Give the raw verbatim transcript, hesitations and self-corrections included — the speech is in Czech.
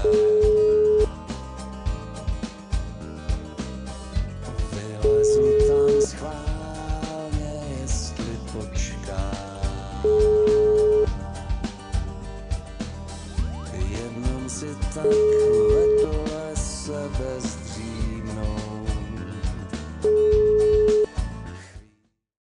Vylezu tam schválně, jestli počkám. Jenom si tak vedle sebe zdřímám.